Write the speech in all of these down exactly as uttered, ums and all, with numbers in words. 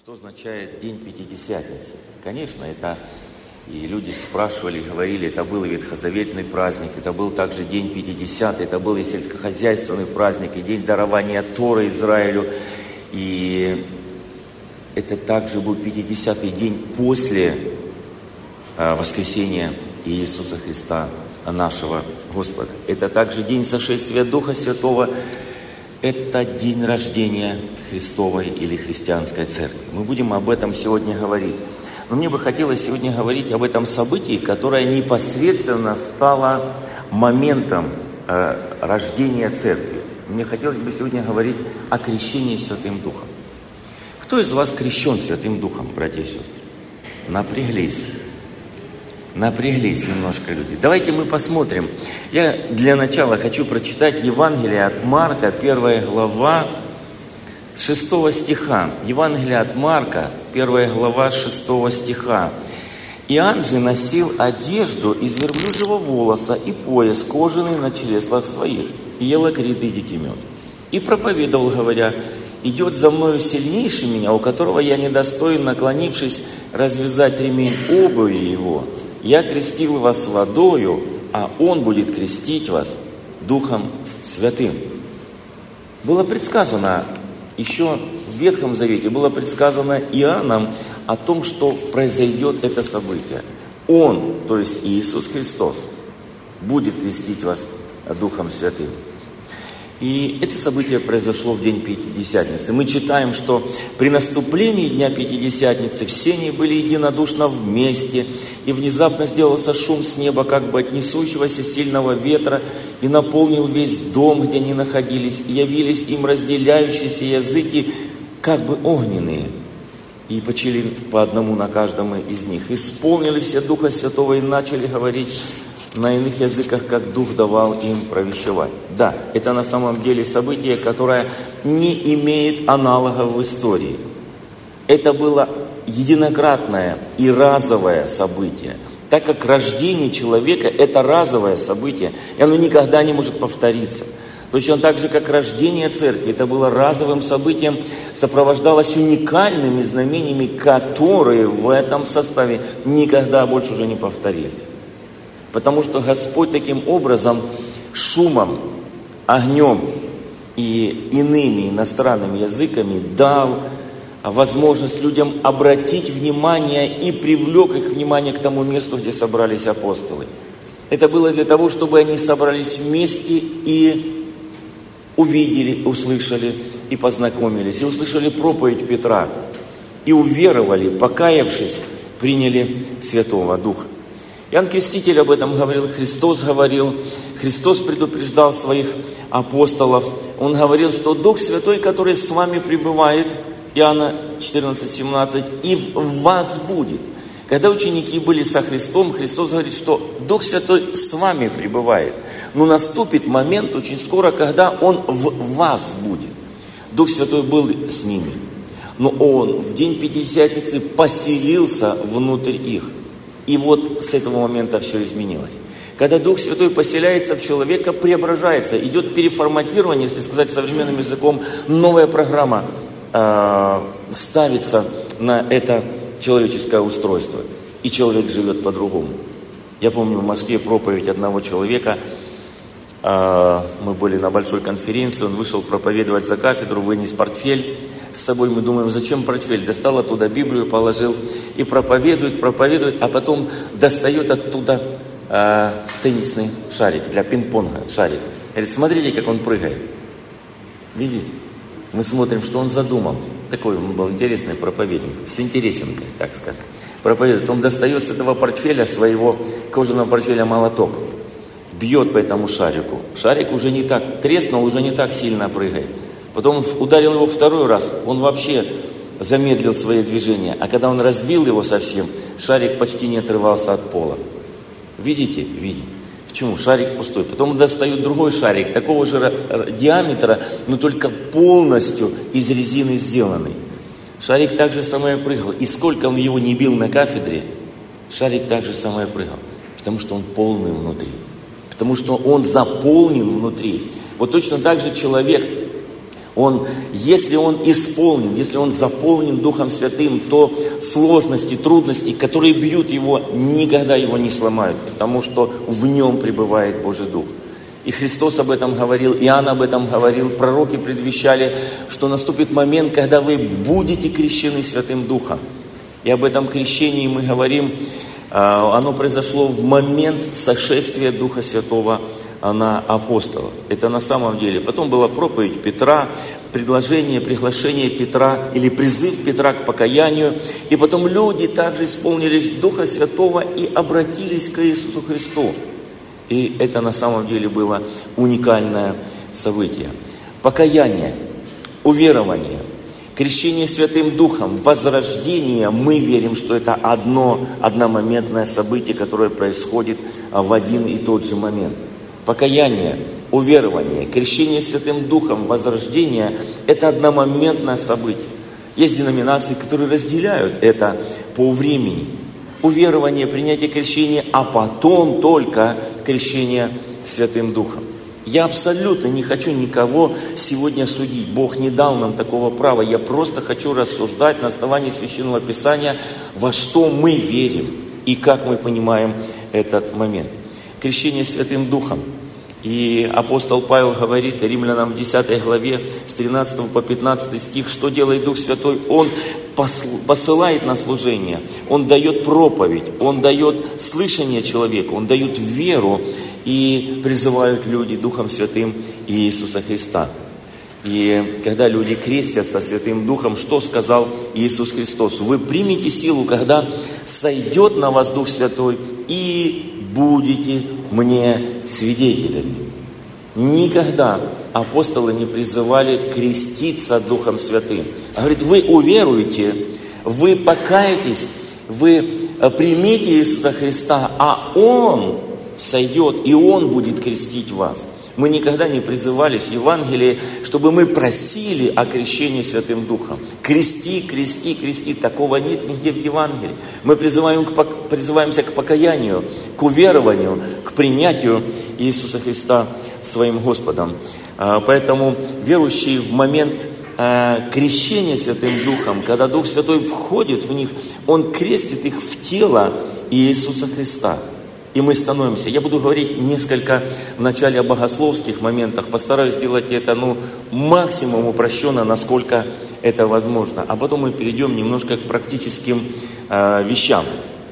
Что означает День Пятидесятницы? Конечно, это и люди спрашивали, говорили, это был ветхозаветный праздник, это был также День Пятидесятый, это был и сельскохозяйственный праздник, и День дарования Торы Израилю. И это также был пятидесятый день после а, воскресения Иисуса Христа, нашего Господа. Это также день сошествия Духа Святого. Это день рождения Христовой или христианской церкви. Мы будем об этом сегодня говорить. Но мне бы хотелось сегодня говорить об этом событии, которое непосредственно стало моментом э, рождения церкви. Мне хотелось бы сегодня говорить о крещении Святым Духом. Кто из вас крещен Святым Духом, братья и сестры? Напряглись. Напряглись немножко люди. Давайте мы посмотрим. Я для начала хочу прочитать Евангелие от Марка, первая глава, шестого стиха. Евангелие от Марка, первая глава, шестого стиха. «Иоанн же носил одежду из верблюжьего волоса и пояс кожаный на чреслах своих, и ел окритый дикий мед. И проповедовал, говоря: идет за мною сильнейший меня, у которого я недостоин, наклонившись, развязать ремень обуви его. Я крестил вас водою, а Он будет крестить вас Духом Святым». Было предсказано, еще в Ветхом Завете было предсказано Иоанном о том, что произойдет это событие. Он, то есть Иисус Христос, будет крестить вас Духом Святым. И это событие произошло в день Пятидесятницы. Мы читаем, что при наступлении Дня Пятидесятницы все они были единодушно вместе, и внезапно сделался шум с неба, как бы от несущегося сильного ветра, и наполнил весь дом, где они находились, и явились им разделяющиеся языки, как бы огненные, и почили по одному на каждом из них. Исполнились все Духа Святого и начали говорить на иных языках, как Дух давал им провещевать. Да, это на самом деле событие, которое не имеет аналогов в истории. Это было единократное и разовое событие. Так как рождение человека – это разовое событие, и оно никогда не может повториться. Точно так же, как рождение церкви, это было разовым событием, сопровождалось уникальными знамениями, которые в этом составе никогда больше уже не повторились. Потому что Господь таким образом шумом, огнем и иными иностранными языками дал возможность людям обратить внимание и привлек их внимание к тому месту, где собрались апостолы. Это было для того, чтобы они собрались вместе и увидели, услышали и познакомились, и услышали проповедь Петра, и уверовали, покаявшись, приняли Святого Духа. Иоанн Креститель об этом говорил, Христос говорил, Христос предупреждал своих апостолов. Он говорил, что Дух Святой, который с вами пребывает, Иоанна четырнадцать семнадцать, и в вас будет. Когда ученики были со Христом, Христос говорит, что Дух Святой с вами пребывает. Но наступит момент очень скоро, когда Он в вас будет. Дух Святой был с ними, но Он в день Пятидесятницы поселился внутрь их. И вот с этого момента все изменилось. Когда Дух Святой поселяется в человека, преображается, идет переформатирование, если сказать современным языком, новая программа э, ставится на это человеческое устройство. И человек живет по-другому. Я помню в Москве проповедь одного человека. Э, мы были на большой конференции, он вышел проповедовать за кафедру, вынес портфель с собой. Мы думаем, зачем портфель? Достал оттуда Библию, положил и проповедует, проповедует, а потом достает оттуда э, теннисный шарик для пинг-понга, шарик. Говорит, смотрите, как он прыгает. Видите? Мы смотрим, что он задумал. Такой он был интересный проповедник, с интересенкой, так сказать. Проповедует. Он достает с этого портфеля, своего кожаного портфеля, молоток. Бьет по этому шарику. Шарик уже не так треснул, уже не так сильно прыгает. Потом он ударил его второй раз, он вообще замедлил свои движения. А когда он разбил его совсем, шарик почти не отрывался от пола. Видите? Видим. Почему? Шарик пустой. Потом он достает другой шарик, такого же диаметра, но только полностью из резины сделанный. Шарик так же самое прыгал. И сколько он его не бил на кафедре, шарик так же самое прыгал. Потому что он полный внутри. Потому что он заполнен внутри. Вот точно так же человек, Он, если он исполнен, если он заполнен Духом Святым, то сложности, трудности, которые бьют его, никогда его не сломают, потому что в нем пребывает Божий Дух. И Христос об этом говорил, Иоанн об этом говорил, пророки предвещали, что наступит момент, когда вы будете крещены Святым Духом. И об этом крещении мы говорим, оно произошло в момент сошествия Духа Святого на апостолов. Это на самом деле. Потом была проповедь Петра, предложение, приглашение Петра или призыв Петра к покаянию. И потом люди также исполнились Духа Святого и обратились к Иисусу Христу. И это на самом деле было уникальное событие. Покаяние, уверование, крещение Святым Духом, возрождение, мы верим, что это одно одномоментное событие, которое происходит в один и тот же момент. Покаяние, уверование, крещение Святым Духом, возрождение – это одномоментное событие. Есть деноминации, которые разделяют это по времени. Уверование, принятие крещения, а потом только крещение Святым Духом. Я абсолютно не хочу никого сегодня судить. Бог не дал нам такого права. Я просто хочу рассуждать на основании Священного Писания, во что мы верим и как мы понимаем этот момент. Крещение Святым Духом. И апостол Павел говорит Римлянам в десятой главе с тринадцатого по пятнадцатый стих, что делает Дух Святой? Он посылает на служение, Он дает проповедь, Он дает слышание человеку, Он дает веру, и призывают люди Духом Святым Иисуса Христа. И когда люди крестятся Святым Духом, что сказал Иисус Христос? Вы примете силу, когда сойдет на вас Дух Святой, и будете мне свидетелями. Никогда апостолы не призывали креститься Духом Святым. Говорит, вы уверуете, вы покаетесь, вы примите Иисуса Христа, а Он сойдет, и Он будет крестить вас. Мы никогда не призывались в Евангелии, чтобы мы просили о крещении Святым Духом. Крести, крести, крести. Такого нет нигде в Евангелии. Мы призываем к, призываемся к покаянию, к уверованию, к принятию Иисуса Христа своим Господом. Поэтому верующие в момент крещения Святым Духом, когда Дух Святой входит в них, Он крестит их в тело Иисуса Христа. И мы становимся. Я буду говорить несколько вначале о богословских моментах. Постараюсь сделать это ну, максимум упрощенно, насколько это возможно. А потом мы перейдем немножко к практическим э, вещам.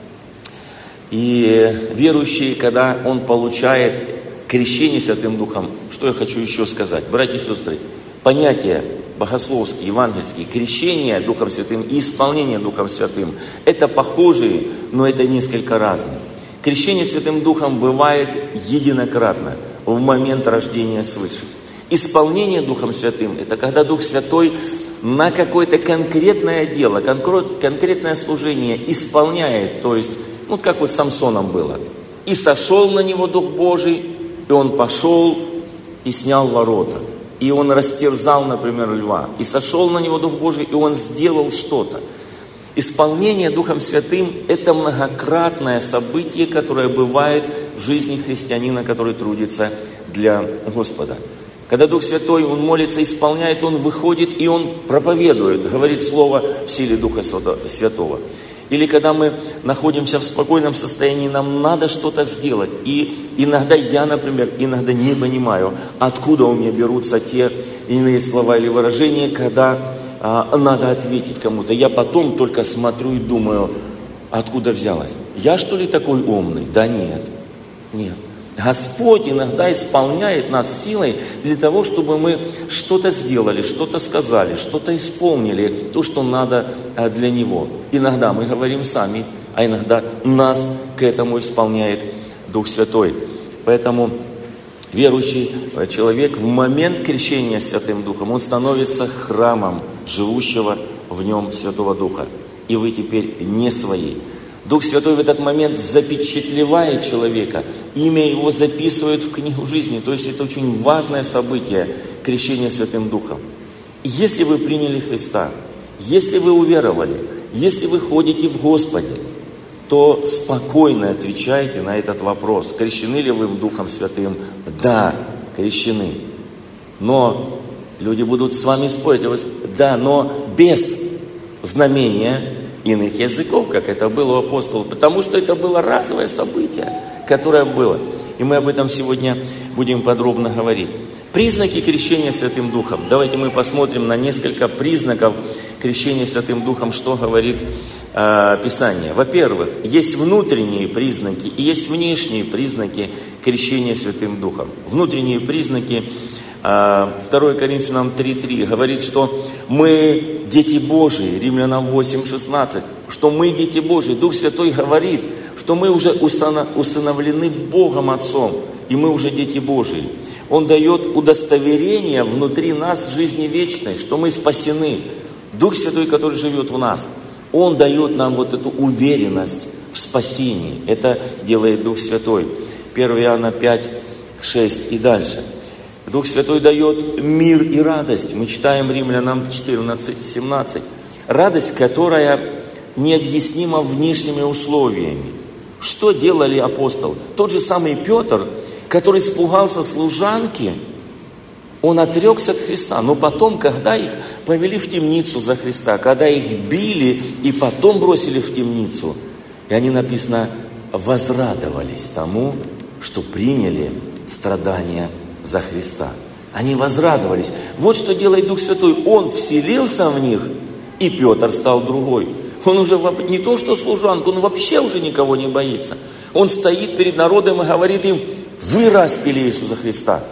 И верующий, когда он получает крещение Святым Духом, что я хочу еще сказать? Братья и сестры, понятия богословские, евангельские, крещение Духом Святым и исполнение Духом Святым – это похожие, но это несколько разные. Крещение Святым Духом бывает единократно, в момент рождения свыше. Исполнение Духом Святым – это когда Дух Святой на какое-то конкретное дело, конкретное служение исполняет. То есть, ну как вот с Самсоном было. И сошел на него Дух Божий, и он пошел и снял ворота. И он растерзал, например, льва. И сошел на него Дух Божий, и он сделал что-то. Исполнение Духом Святым – это многократное событие, которое бывает в жизни христианина, который трудится для Господа. Когда Дух Святой, Он молится, исполняет, Он выходит и Он проповедует, говорит Слово в силе Духа Святого. Или когда мы находимся в спокойном состоянии, нам надо что-то сделать. И иногда я, например, иногда не понимаю, откуда у меня берутся те иные слова или выражения, когда а, надо ответить кому-то. Я потом только смотрю и думаю, откуда взялось. Я что ли такой умный? Да нет, нет. Господь иногда исполняет нас силой для того, чтобы мы что-то сделали, что-то сказали, что-то исполнили, то, что надо для Него. Иногда мы говорим сами, а иногда нас к этому исполняет Дух Святой. Поэтому верующий человек в момент крещения Святым Духом, он становится храмом живущего в нем Святого Духа. И вы теперь не свои. Дух Святой в этот момент запечатлевает человека, имя его записывают в книгу жизни. То есть это очень важное событие, крещение Святым Духом. И если вы приняли Христа, если вы уверовали, если вы ходите в Господе, то спокойно отвечайте на этот вопрос. Крещены ли вы Духом Святым? Да, крещены. Но Люди будут с вами спорить. Да, но без знамения иных языков, как это было у апостолов. Потому что это было разовое событие, которое было. И мы об этом сегодня будем подробно говорить. Признаки крещения Святым Духом. Давайте мы посмотрим на несколько признаков крещения Святым Духом, что говорит э, Писание. Во-первых, есть внутренние признаки и есть внешние признаки крещения Святым Духом. Внутренние признаки, э, второе Коринфянам три три говорит, что мы дети Божии, Римлянам восемь шестнадцать, что мы дети Божии. Дух Святой говорит, что мы уже усыновлены Богом Отцом, и мы уже дети Божии. Он дает удостоверение внутри нас жизни вечной, что мы спасены. Дух Святой, который живет в нас, Он дает нам вот эту уверенность в спасении. Это делает Дух Святой. первое Иоанна пять шесть и дальше. Дух Святой дает мир и радость. Мы читаем Римлянам четырнадцать семнадцать. Радость, которая необъяснима внешними условиями. Что делали апостолы? Тот же самый Петр, который испугался служанки, он отрекся от Христа. Но потом, когда их повели в темницу за Христа, когда их били и потом бросили в темницу, и они, написано, возрадовались тому, что приняли страдания за Христа. Они возрадовались. Вот что делает Дух Святой. Он вселился в них, и Петр стал другой. Он уже не то что служанку, он вообще уже никого не боится. Он стоит перед народом и говорит им: вы распяли Иисуса Христа,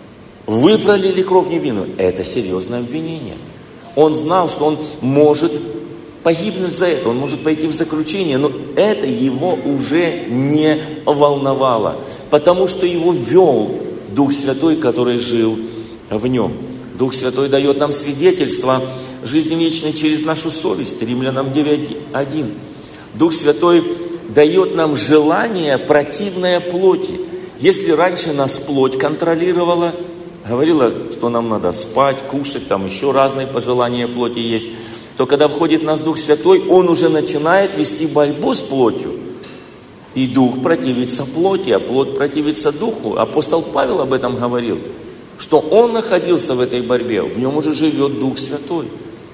вы пролили кровь невинную. Это серьезное обвинение. Он знал, что он может погибнуть за это, он может пойти в заключение, но это его уже не волновало, потому что его вел Дух Святой, который жил в нем. Дух Святой дает нам свидетельство жизни вечной через нашу совесть. Римлянам девять один. Дух Святой дает нам желание, противное плоти. Если раньше нас плоть контролировала, говорила, что нам надо спать, кушать, там еще разные пожелания плоти есть, то когда входит в нас Дух Святой, Он уже начинает вести борьбу с плотью. И Дух противится плоти, а плоть противится Духу. Апостол Павел об этом говорил, что он находился в этой борьбе, в нем уже живет Дух Святой.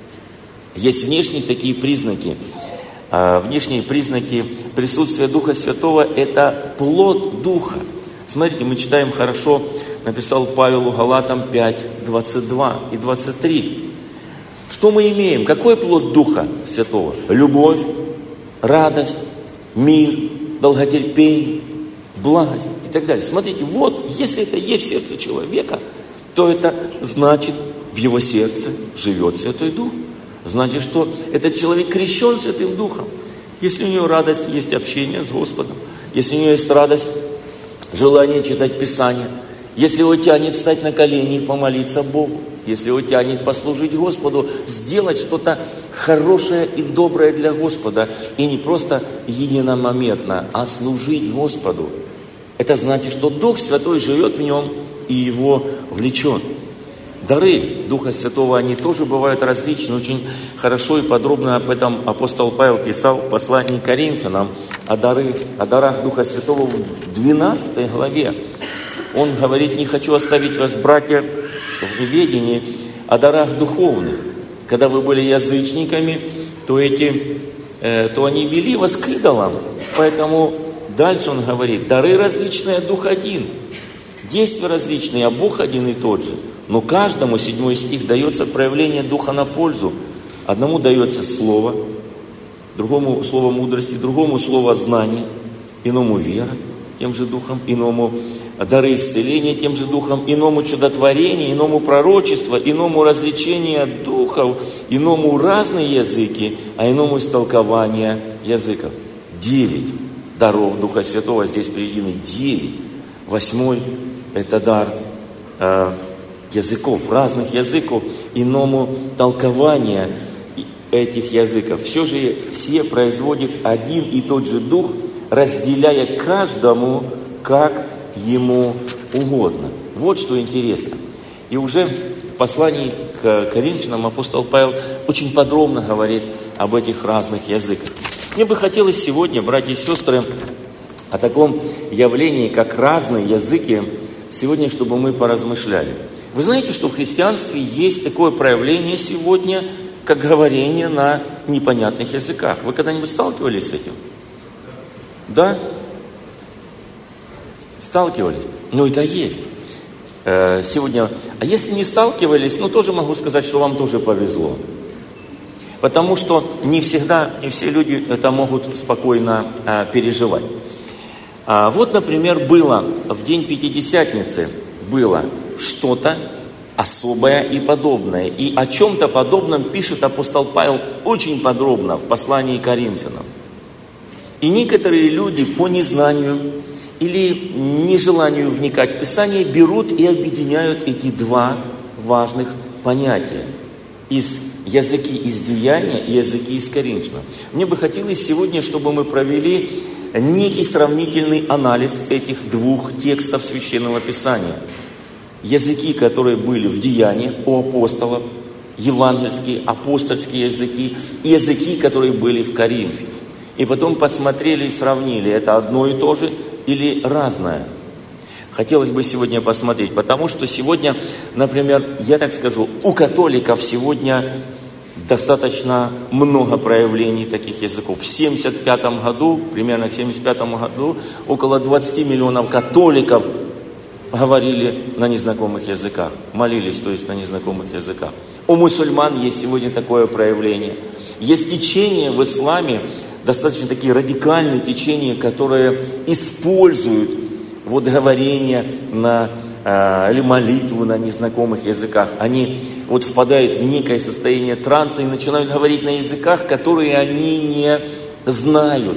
Есть внешние такие признаки. Внешние признаки присутствия Духа Святого – это плод Духа. Смотрите, мы читаем хорошо, написал Павел у Галатам пять двадцать два и двадцать три. Что мы имеем? Какой плод Духа Святого? Любовь, радость, мир, долготерпение, благость и так далее. Смотрите, вот, если это есть в сердце человека, то это значит, в его сердце живет Святой Дух. Значит, что этот человек крещен Святым Духом. Если у него радость, есть общение с Господом. Если у него есть радость, желание читать Писание. Если его тянет встать на колени и помолиться Богу. Если его тянет послужить Господу, сделать что-то хорошее и доброе для Господа. И не просто единомоментно, а служить Господу. Это значит, что Дух Святой живет в нем и его влечет. Дары Духа Святого, они тоже бывают различны. Очень хорошо и подробно об этом апостол Павел писал в послании к Коринфянам о, дары, о дарах Духа Святого в двенадцатой главе. Он говорит: не хочу оставить вас, братья, в неведении о дарах духовных. Когда вы были язычниками, то, эти, э, то они вели вас к идолам. Поэтому дальше он говорит: дары различные, Дух один. Действия различные, а Бог один и тот же. Но каждому, седьмой стих, дается проявление Духа на пользу. Одному дается слово, другому слово мудрости, другому слово знания, иному вера тем же Духом, иному дары исцеления тем же Духом, иному чудотворение, иному пророчество, иному развлечение духов, иному разные языки, а иному истолкование языков. Девять даров Духа Святого здесь приведены. Девять. Восьмой – это дар э, языков, разных языков, иному толкование этих языков. Все же сие производит один и тот же Дух, разделяя каждому, как ему угодно. Вот что интересно. И уже в послании к Коринфянам апостол Павел очень подробно говорит об этих разных языках. Мне бы хотелось сегодня, братья и сестры, о таком явлении, как разные языки, сегодня, чтобы мы поразмышляли. Вы знаете, что в христианстве есть такое проявление сегодня, как говорение на непонятных языках. Вы когда-нибудь сталкивались с этим? Да? Сталкивались? Ну, это есть. Сегодня, а если не сталкивались, ну, тоже могу сказать, что вам тоже повезло. Потому что не всегда, не все люди это могут спокойно а, переживать. А, вот, например, было в день Пятидесятницы, было что-то особое и подобное. И о чем-то подобном пишет апостол Павел очень подробно в послании к Коринфянам. И некоторые люди по незнанию или нежеланию вникать в Писание берут и объединяют эти два важных понятия. Из языки из Деяния и языки из Коринфянам. Мне бы хотелось сегодня, чтобы мы провели некий сравнительный анализ этих двух текстов Священного Писания. Языки, которые были в Деяниях у апостолов, евангельские, апостольские языки, и языки, которые были в Коринфе. И потом посмотрели и сравнили, это одно и то же или разное. Хотелось бы сегодня посмотреть, потому что сегодня, например, я так скажу, у католиков сегодня достаточно много проявлений таких языков. В семьдесят пятом году, примерно к семьдесят пятому году, около двадцати миллионов католиков говорили на незнакомых языках, молились, то есть на незнакомых языках. У мусульман есть сегодня такое проявление. Есть течения в исламе, достаточно такие радикальные течения, которые используют вот говорение на, э, или молитву на незнакомых языках. Они вот впадают в некое состояние транса и начинают говорить на языках, которые они не знают.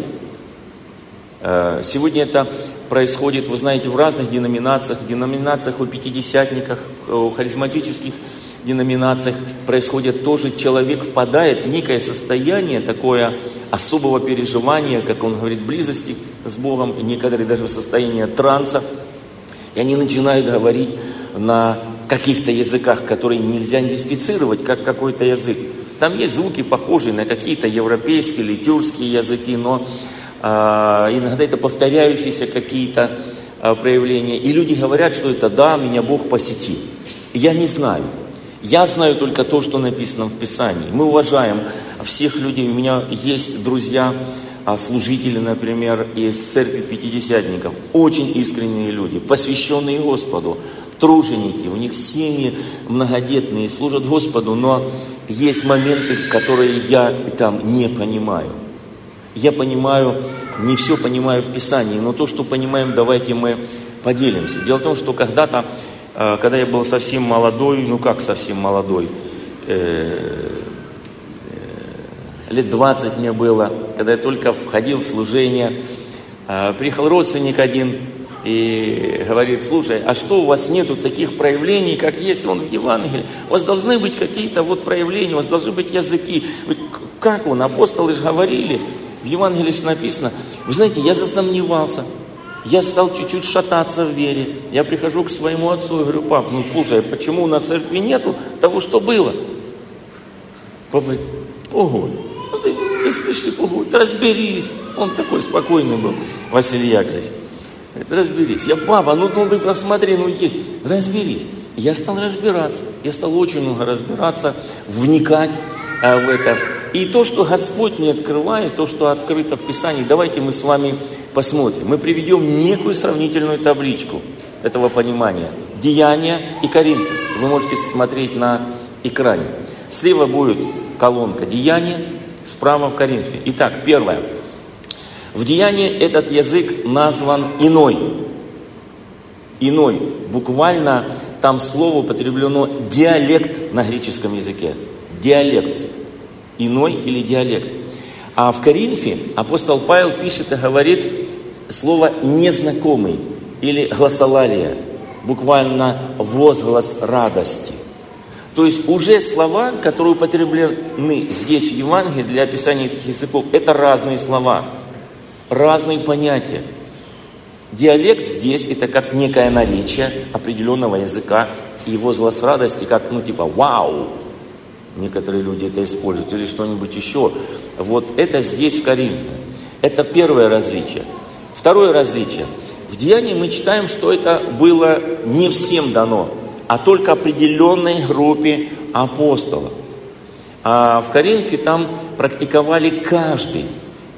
Э, сегодня это происходит, вы знаете, в разных деноминациях, в деноминациях у пятидесятниках, у харизматических деноминациях происходит тоже, человек впадает в некое состояние, такое особого переживания, как он говорит, близости с Богом, и некоторые даже в состоянии транса, и они начинают говорить на каких-то языках, которые нельзя идентифицировать как какой-то язык. Там есть звуки, похожие на какие-то европейские или тюркские языки, но а, иногда это повторяющиеся какие-то а, проявления. И люди говорят, что это да, меня Бог посетил. Я не знаю. Я знаю только то, что написано в Писании. Мы уважаем всех людей. У меня есть друзья, служители, например, из церкви пятидесятников. Очень искренние люди, посвященные Господу, труженики. У них семьи многодетные, служат Господу, но есть моменты, которые я там не понимаю. Я понимаю, не все понимаю в Писании, но то, что понимаем, давайте мы поделимся. Дело в том, что когда-то, когда я был совсем молодой, ну как совсем молодой, э, э, лет двадцать мне было, когда я только входил в служение, э, приехал родственник один и говорит: слушай, а что у вас нету таких проявлений, как есть он в Евангелии? У вас должны быть какие-то вот проявления, у вас должны быть языки. Как он? Апостолы же говорили, в Евангелии же написано. Вы знаете, я засомневался. Я стал чуть-чуть шататься в вере. Я прихожу к своему отцу и говорю: пап, ну слушай, почему у нас в церкви нету того, что было? Папа говорит: погодь, ну ты не спеши, погодь, разберись. Он такой спокойный был, Василий Яковлевич. Говорит: разберись. Я: папа, ну, ну ты посмотри, ну есть, разберись. Я стал разбираться, я стал очень много разбираться, вникать а, в это. И то, что Господь мне открывает, то, что открыто в Писании, давайте мы с вами посмотрим. Мы приведем некую сравнительную табличку этого понимания. Деяния и Коринфы. Вы можете смотреть на экране. Слева будет колонка Деяния, справа в Коринфе. Итак, первое. В Деянии этот язык назван иной. Иной. Буквально там слово употреблено диалект на греческом языке. Диалект. Иной или диалект. А в Коринфе апостол Павел пишет и говорит слово незнакомый или гласолалия. Буквально возглас радости. То есть уже слова, которые употреблены здесь в Евангелии для описания этих языков, это разные слова. Разные понятия. Диалект здесь это как некое наречие определенного языка, и возглас радости как, ну типа вау. Некоторые люди это используют, или что-нибудь еще. Вот это здесь в Коринфе. Это первое различие. Второе различие. В Деянии мы читаем, что это было не всем дано. а только определенной группе апостолов. А в Коринфе там практиковали каждый.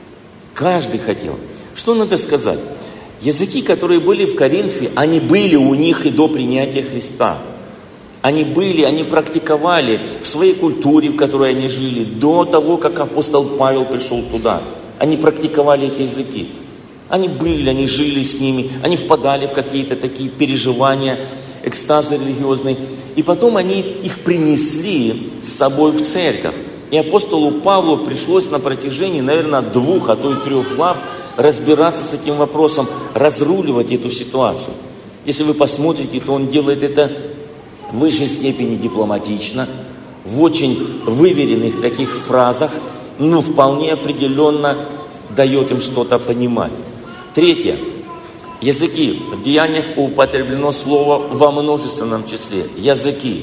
Каждый хотел. Что надо сказать? Языки, которые были в Коринфе, они были у них и до принятия Христа. Они были, они практиковали в своей культуре, в которой они жили, до того, как апостол Павел пришел туда. Они практиковали эти языки. Они были, они жили с ними, они впадали в какие-то такие переживания, экстазы религиозные. И потом они их принесли с собой в церковь. И апостолу Павлу пришлось на протяжении, наверное, двух, а то и трех глав разбираться с этим вопросом, разруливать эту ситуацию. Если вы посмотрите, то он делает это в высшей степени дипломатично, в очень выверенных таких фразах, но вполне определенно дает им что-то понимать. Третье. Языки. В Деяниях употреблено слово во множественном числе. Языки.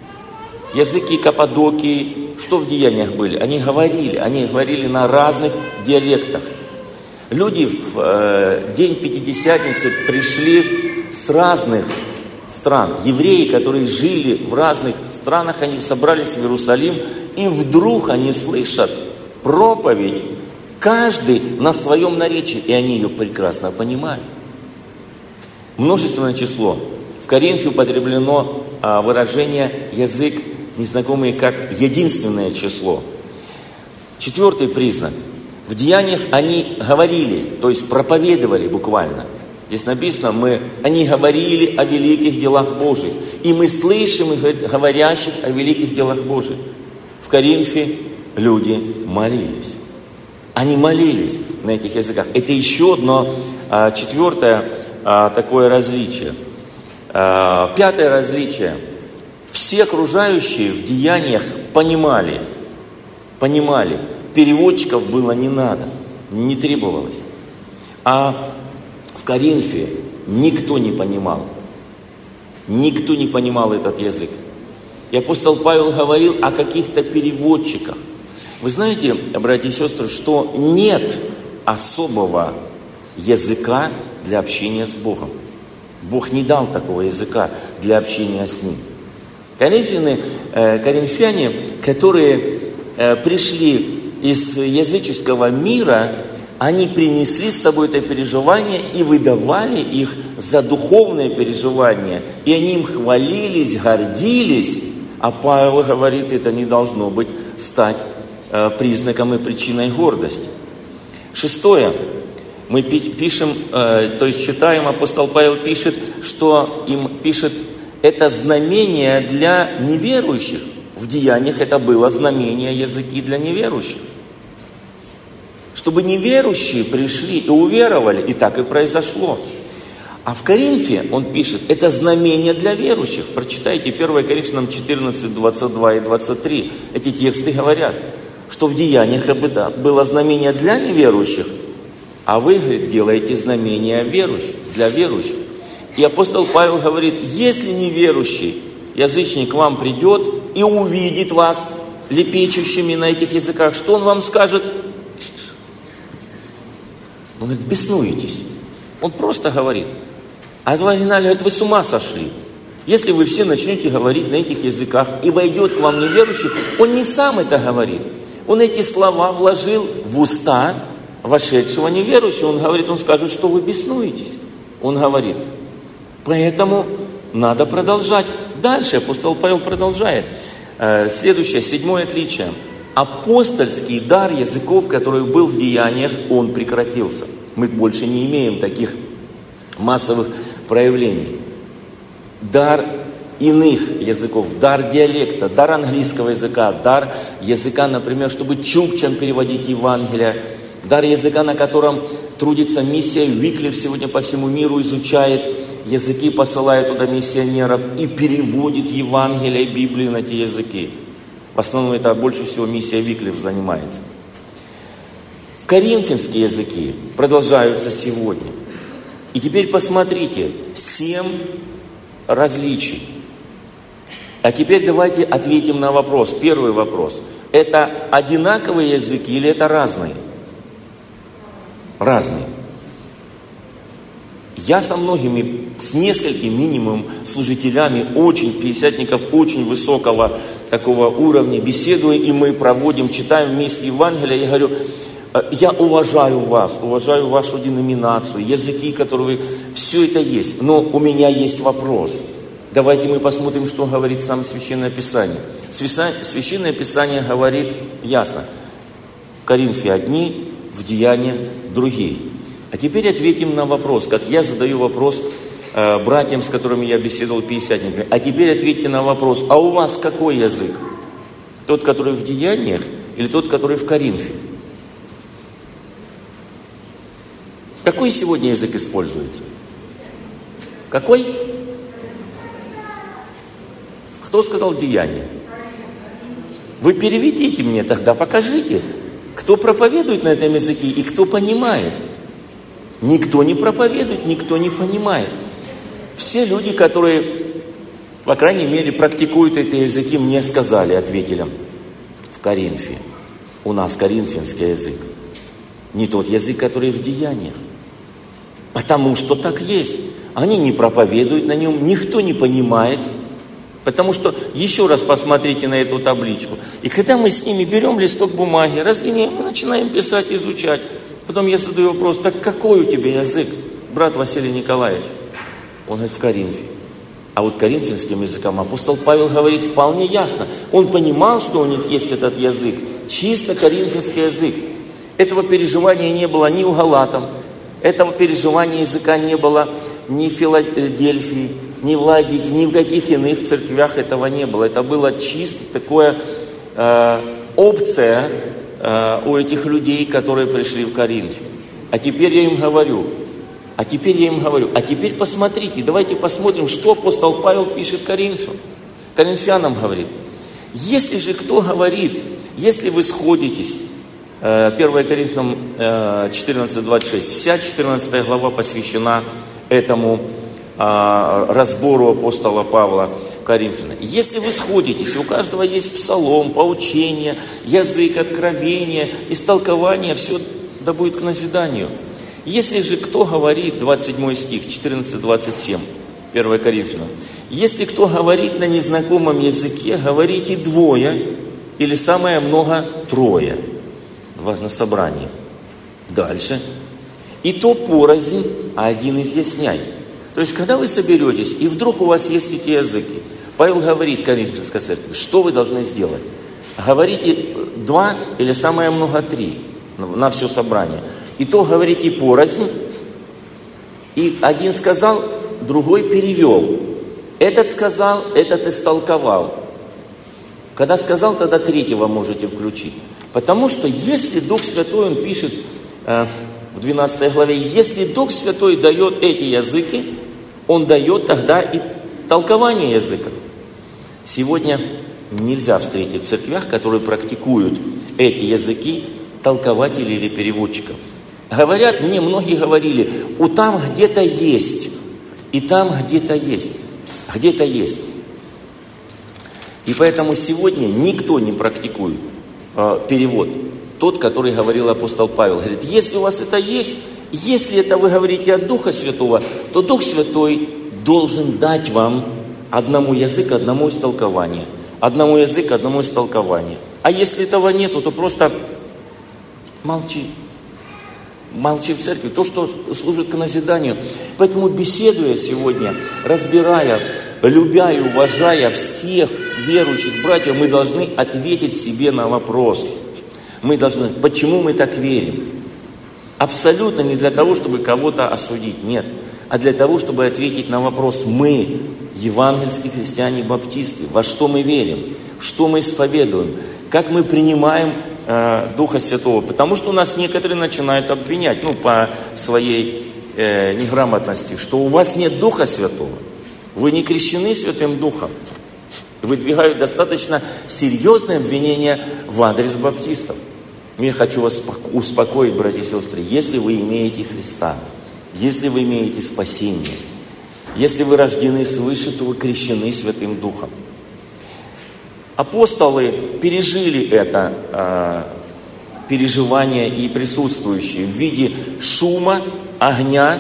Языки Каппадокии, что в Деяниях были? Они говорили, они говорили на разных диалектах. Люди в э, день Пятидесятницы пришли с разных стран. Евреи, которые жили в разных странах, они собрались в Иерусалим, и вдруг они слышат проповедь, каждый на своем наречии, и они ее прекрасно понимают. Множественное число. В Коринфе употреблено а, выражение «язык незнакомый» как единственное число. Четвертый признак. В Деяниях они говорили, то есть проповедовали буквально. Здесь написано, мы, они говорили о великих делах Божьих. И мы слышим их, говорящих о великих делах Божьих. В Коринфе люди молились. Они молились на этих языках. Это еще одно, а, четвертое а, такое различие. А, пятое различие. Все окружающие в Деяниях понимали, понимали. Переводчиков было не надо, не требовалось. А в Коринфе никто не понимал. Никто не понимал этот язык. И апостол Павел говорил о каких-то переводчиках. Вы знаете, братья и сестры, что нет особого языка для общения с Богом. Бог не дал такого языка для общения с Ним. Коринфяне, э, коринфяне, которые э, пришли из языческого мира, они принесли с собой это переживание и выдавали их за духовное переживание. И они им хвалились, гордились. А Павел говорит, это не должно быть стать э, признаком и причиной гордости. Шестое. Мы пишем, э, то есть читаем, апостол Павел пишет, что им пишет, это знамение для неверующих. В Деяниях это было знамение языки для неверующих. Чтобы неверующие пришли и уверовали, и так и произошло. А в Коринфе, он пишет, это знамение для верующих. Прочитайте первое Коринфянам четырнадцать, двадцать два и двадцать три. Эти тексты говорят, что в Деяниях было знамение для неверующих, а вы, говорит, делаете знамения верующих, для верующих. И апостол Павел говорит, если неверующий язычник к вам придет и увидит вас лепечущими на этих языках, что он вам скажет? Он говорит, беснуетесь. Он просто говорит. А в оригинале говорит, вы с ума сошли. Если вы все начнете говорить на этих языках, и войдет к вам неверующий, он не сам это говорит. Он эти слова вложил в уста вошедшего неверующего. Он говорит, он скажет, что вы беснуетесь. Он говорит. Поэтому надо продолжать. Дальше апостол Павел продолжает. Следующее, седьмое отличие. Апостольский дар языков, который был в Деяниях, он прекратился. Мы больше не имеем таких массовых проявлений. Дар иных языков, дар диалекта, дар английского языка, дар языка, например, чтобы чукчам переводить Евангелие, дар языка, на котором трудится миссия Виклиф, сегодня по всему миру изучает языки, посылает туда миссионеров и переводит Евангелие и Библию на эти языки. В основном это больше всего миссия Виклиф занимается. Коринфянские языки продолжаются сегодня. И теперь посмотрите, семь различий. А теперь давайте ответим на вопрос. Первый вопрос. Это одинаковые языки или это разные? Разные. Я со многими, с несколькими минимум служителями, очень, пятидесятников очень высокого такого уровня беседую, и мы проводим, читаем вместе Евангелие. Я говорю, я уважаю вас, уважаю вашу деноминацию, языки, которые вы... Все это есть, но у меня есть вопрос. Давайте мы посмотрим, что говорит сам Священное Писание. Священное Писание говорит ясно. В Коринфе одни, в Деяниях другие. А теперь ответим на вопрос, как я задаю вопрос э, братьям, с которыми я беседовал, пятидесятниками. А теперь ответьте на вопрос, а у вас какой язык? Тот, который в Деяниях, или тот, который в Коринфе? Какой сегодня язык используется? Какой? Кто сказал Деяния? Вы переведите мне тогда, покажите, кто проповедует на этом языке и кто понимает. Никто не проповедует, никто не понимает. Все люди, которые, по крайней мере, практикуют эти языки, мне сказали, ответили в Коринфе. У нас коринфянский язык. Не тот язык, который в Деяниях. Потому что так есть. Они не проповедуют на нем, никто не понимает. Потому что, еще раз посмотрите на эту табличку. И когда мы с ними берем листок бумаги, разгоняем и начинаем писать, изучать. Потом я задаю вопрос, так какой у тебя язык, брат Василий Николаевич? Он говорит, в Коринфе. А вот коринфянским языком апостол Павел говорит вполне ясно. Он понимал, что у них есть этот язык, чисто коринфянский язык. Этого переживания не было ни у галатам, этого переживания языка не было ни в Филадельфии, ни в Ладике, ни в каких иных церквях этого не было. Это было чисто такое э, опция э, у этих людей, которые пришли в Коринфе. А теперь я им говорю, а теперь я им говорю, а теперь посмотрите, давайте посмотрим, что апостол Павел пишет Коринфянам. Коринфянам говорит, если же кто говорит, если вы сходитесь, первое Коринфянам четырнадцать двадцать шесть, вся четырнадцатая глава посвящена этому разбору апостола Павла Коринфяна. Если вы сходитесь, у каждого есть псалом, поучение, язык, откровение, истолкование, все да будет к назиданию. Если же кто говорит, двадцать седьмой стих, четырнадцать двадцать семь, первое Коринфянам, если кто говорит на незнакомом языке, говорите двое, или самое много трое. Важно собрание. Дальше. И то порознь, а один изъясняй. То есть, когда вы соберетесь, и вдруг у вас есть эти языки, Павел говорит Коринфянской церкви, что вы должны сделать? Говорите два или самое много три на все собрание. И то говорите порознь, и один сказал, другой перевел. Этот сказал, этот истолковал. Когда сказал, тогда третьего можете включить. Потому что если Дух Святой, он пишет э, в двенадцатой главе, если Дух Святой дает эти языки, он дает тогда и толкование языков. Сегодня нельзя встретить в церквях, которые практикуют эти языки, толкователей или переводчиков. Говорят, мне многие говорили, у там где-то есть, и там где-то есть, где-то есть. И поэтому сегодня никто не практикует э, перевод. Тот, который говорил апостол Павел, говорит, если у вас это есть, если это вы говорите от Духа Святого, то Дух Святой должен дать вам одному язык, одному истолкование. Одному язык, одному истолкование. А если этого нету, то просто молчи. Молчи в церкви, то, что служит к назиданию. Поэтому, беседуя сегодня, разбирая, любя и уважая всех верующих братьев, мы должны ответить себе на вопрос. Мы должны, почему мы так верим? Абсолютно не для того, чтобы кого-то осудить, нет. А для того, чтобы ответить на вопрос, мы, евангельские христиане-баптисты, во что мы верим, что мы исповедуем, как мы принимаем Духа Святого, потому что у нас некоторые начинают обвинять, ну, по своей э, неграмотности, что у вас нет Духа Святого, вы не крещены Святым Духом. Выдвигают достаточно серьезные обвинения в адрес баптистов. Я хочу вас успокоить, братья и сестры, если вы имеете Христа, если вы имеете спасение, если вы рождены свыше, то вы крещены Святым Духом. Апостолы пережили это э, переживание и присутствующие в виде шума, огня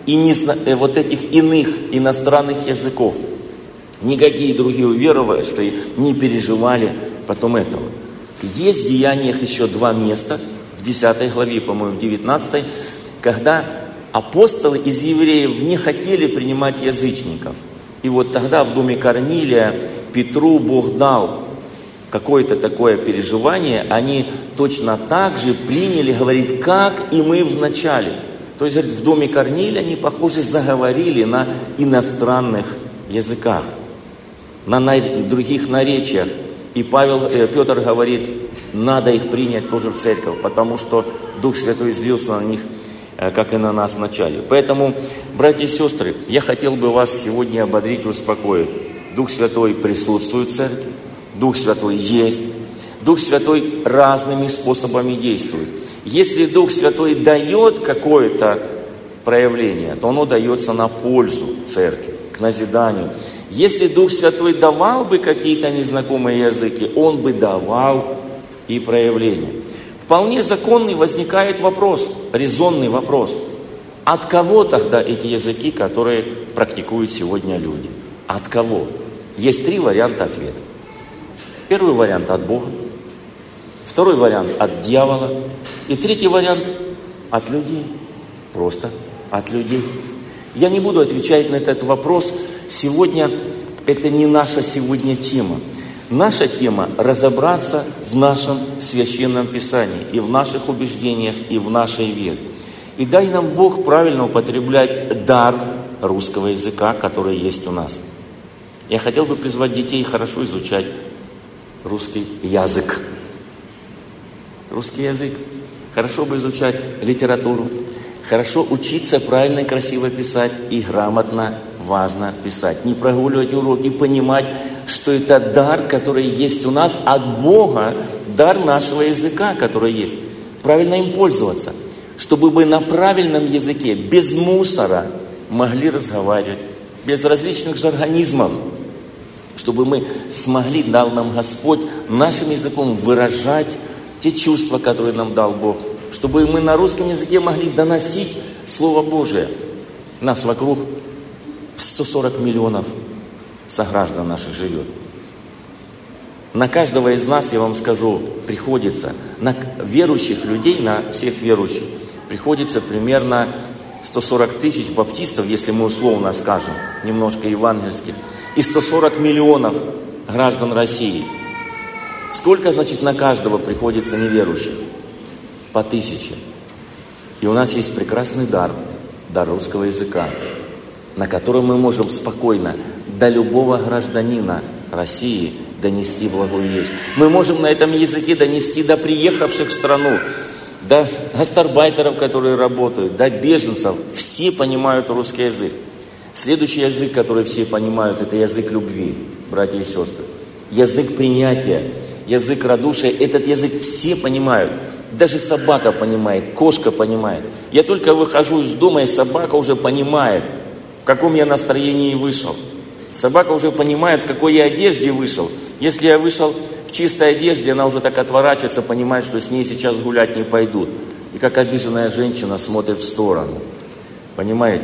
и не, вот этих иных иностранных языков. Никакие другие верующие не переживали потом этого. Есть в Деяниях еще два места, в десятой главе, по-моему, в девятнадцатой, когда апостолы из евреев не хотели принимать язычников. И вот тогда в доме Корнилия Петру Бог дал какое-то такое переживание, они точно так же приняли, говорит, как и мы в начале. То есть, говорит, в доме Корнилия они, похоже, заговорили на иностранных языках, на других наречиях. И Павел, э, Петр говорит, надо их принять тоже в церковь, потому что Дух Святой излился на них, э, как и на нас в начале. Поэтому, братья и сестры, я хотел бы вас сегодня ободрить и успокоить. Дух Святой присутствует в церкви, Дух Святой есть, Дух Святой разными способами действует. Если Дух Святой дает какое-то проявление, то оно дается на пользу церкви, к назиданию. Если Дух Святой давал бы какие-то незнакомые языки, Он бы давал и проявления. Вполне законный возникает вопрос, резонный вопрос. От кого тогда эти языки, которые практикуют сегодня люди? От кого? Есть три варианта ответа. Первый вариант от Бога, второй вариант от дьявола, и третий вариант от людей. Просто от людей. Я не буду отвечать на этот вопрос. Сегодня это не наша сегодня тема. Наша тема – разобраться в нашем Священном Писании, и в наших убеждениях, и в нашей вере. И дай нам Бог правильно употреблять дар русского языка, который есть у нас. Я хотел бы призвать детей хорошо изучать русский язык. Русский язык. Хорошо бы изучать литературу. Хорошо учиться правильно и красиво писать. И грамотно, важно писать. Не прогуливать уроки, понимать, что это дар, который есть у нас от Бога. Дар нашего языка, который есть. Правильно им пользоваться. Чтобы мы на правильном языке, без мусора, могли разговаривать. Без различных жаргонизмов. Чтобы мы смогли, дал нам Господь, нашим языком выражать те чувства, которые нам дал Бог. Чтобы мы на русском языке могли доносить Слово Божие. Нас вокруг сто сорок миллионов сограждан наших живет. На каждого из нас, я вам скажу, приходится, на верующих людей, на всех верующих, приходится примерно сто сорок тысяч баптистов, если мы условно скажем, немножко евангельских, и сто сорок миллионов граждан России. Сколько, значит, на каждого приходится неверующих? По тысяче. И у нас есть прекрасный дар, дар русского языка, на котором мы можем спокойно до любого гражданина России донести благую весть. Мы можем на этом языке донести до приехавших в страну, до гастарбайтеров, которые работают, до беженцев. Все понимают русский язык. Следующий язык, который все понимают, это язык любви, братья и сестры. Язык принятия, язык радушия. Этот язык все понимают. Даже собака понимает, кошка понимает. Я только выхожу из дома, и собака уже понимает, в каком я настроении вышел. Собака уже понимает, в какой я одежде вышел. Если я вышел в чистой одежде, она уже так отворачивается, понимает, что с ней сейчас гулять не пойдут. И как обиженная женщина смотрит в сторону. Понимаете?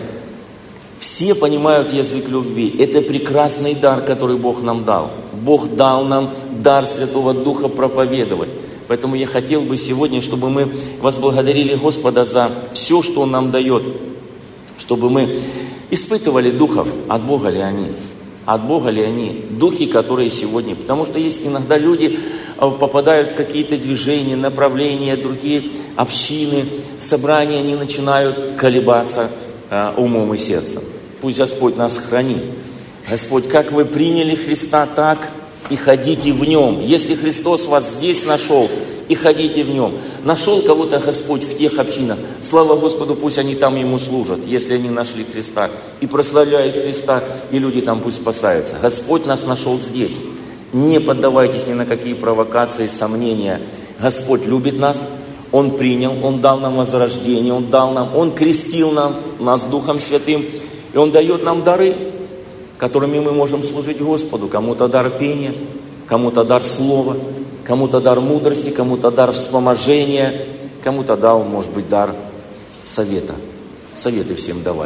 Все понимают язык любви. Это прекрасный дар, который Бог нам дал. Бог дал нам дар Святого Духа проповедовать. Поэтому я хотел бы сегодня, чтобы мы возблагодарили Господа за все, что Он нам дает. Чтобы мы испытывали духов, от Бога ли они. От Бога ли они? Духи, которые сегодня... Потому что есть иногда люди попадают в какие-то движения, направления, другие общины, собрания, они начинают колебаться э, умом и сердцем. Пусть Господь нас хранит. Господь, как вы приняли Христа, так и ходите в Нем. Если Христос вас здесь нашел, и ходите в Нем. Нашел кого-то Господь в тех общинах. Слава Господу, пусть они там Ему служат, если они нашли Христа. И прославляют Христа, и люди там пусть спасаются. Господь нас нашел здесь. Не поддавайтесь ни на какие провокации, сомнения. Господь любит нас. Он принял, Он дал нам возрождение, Он дал нам, Он крестил нам, нас Духом Святым. И Он дает нам дары, которыми мы можем служить Господу. Кому-то дар пения, кому-то дар слова, кому-то дар мудрости, кому-то дар вспоможения, кому-то дал, может быть, дар совета. Советы всем давать.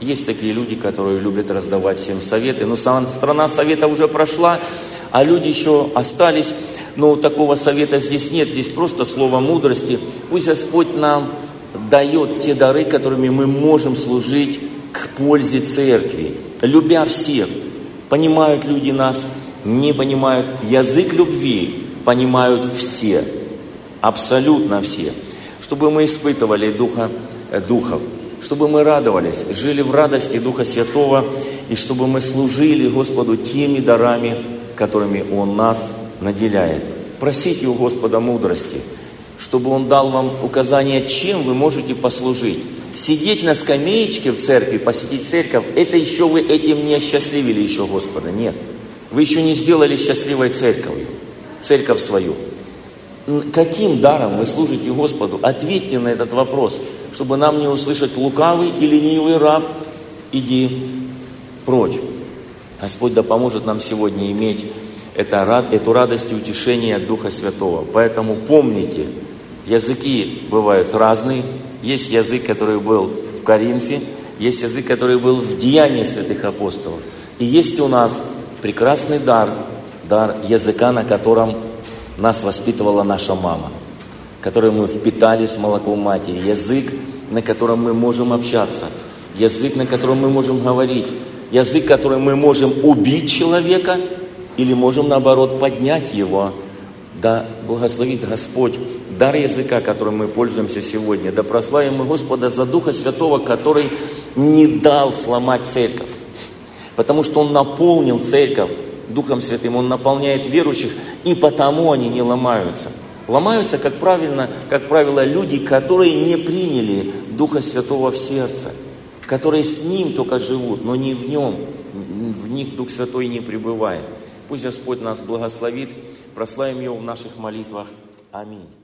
Есть такие люди, которые любят раздавать всем советы, но сама страна совета уже прошла, а люди еще остались. Но такого совета здесь нет, здесь просто слово мудрости. Пусть Господь нам дает те дары, которыми мы можем служить к пользе церкви, любя всех. Понимают люди нас, не понимают. Язык любви понимают все, абсолютно все. Чтобы мы испытывали духа, э, духов, чтобы мы радовались, жили в радости Духа Святого, и чтобы мы служили Господу теми дарами, которыми Он нас наделяет. Просите у Господа мудрости, чтобы Он дал вам указание, чем вы можете послужить. Сидеть на скамеечке в церкви, посетить церковь, это еще вы этим не осчастливили еще Господа. Нет, вы еще не сделали счастливой церковью, церковь свою. Каким даром вы служите Господу? Ответьте на этот вопрос, чтобы нам не услышать: лукавый и ленивый раб, иди прочь. Господь да поможет нам сегодня иметь это, эту радость и утешение от Духа Святого. Поэтому помните, языки бывают разные. Есть язык, который был в Коринфе, есть язык, который был в Деянии святых апостолов. И есть у нас прекрасный дар, дар языка, на котором нас воспитывала наша мама, который мы впитали с молоком матери. Язык, на котором мы можем общаться, язык, на котором мы можем говорить, язык, которым мы можем убить человека или можем, наоборот, поднять его. Да благословит Господь дар языка, которым мы пользуемся сегодня. Да прославим мы Господа за Духа Святого, который не дал сломать церковь, потому что Он наполнил церковь Духом Святым, Он наполняет верующих, и потому они не ломаются. Ломаются, как правильно, как правило, люди, которые не приняли Духа Святого в сердце, которые с Ним только живут, но не в Нем, в них Дух Святой не пребывает. Пусть Господь нас благословит, прославим Его в наших молитвах. Аминь.